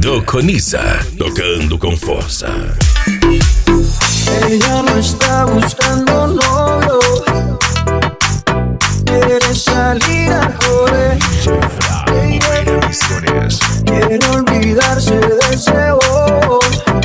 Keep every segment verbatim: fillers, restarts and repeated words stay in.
do Coniza, tocando com força. Ella no está buscando novio, quiere salir a joder. Quiere olvidarse de ese bobo,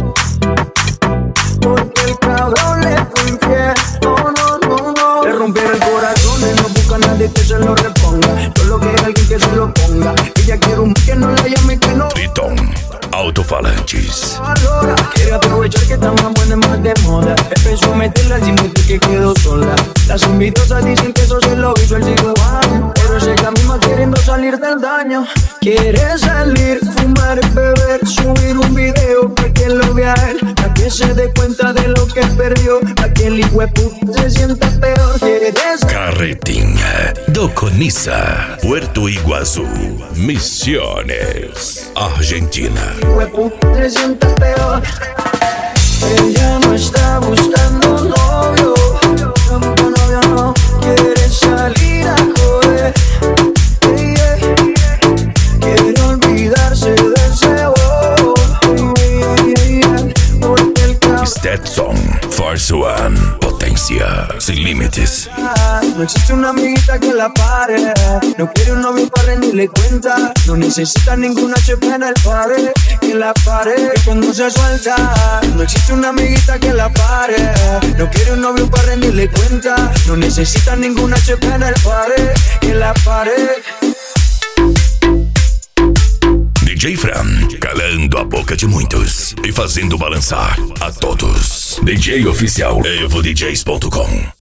porque el cabrón le fue infiel. No, no, no, no. Le rompieron el corazón y no busca a nadie que se lo reponga. Solo quiere alguien que se lo ponga. Ella quiere un que no la llame, que no. Triton Alto-Falantes. Ahora quiere aprovechar que está más buena y más de moda. Empezó a meterla al gym que quedó sola. Las envidiosas dicen que eso se lo hizo el siglo baño, pero se misma queriendo salir del daño. Quiere salir, fumar, beber, subir un video para que lo vea él, para que se dé cuenta de lo que perdió, para que el hijueputa se sienta peor. Quiere des... Carretinha do Coniza, Puerto Iguazú, Misiones, Argentina. Hijueputa se sienta peor. Ella no está buscando novio, no, novio no, quiere salir a joder. Yeah, yeah. Quiere olvidarse de ese bobo, yeah, yeah, yeah. Porque el cabrón... Stetson, Force One, potencia sin límites. No existe una amiguita que la pare, no quiere un novio para rendirle cuenta, no necesita ninguna H P en el pared, que la pare cuando se suelta. No existe una amiguita que la pare, no quiere un novio para rendirle cuenta, no necesita ninguna H P en el pared, que la pare. D J Fran, calando a boca de muitos e fazendo balançar a todos. D J oficial, evo d js ponto com.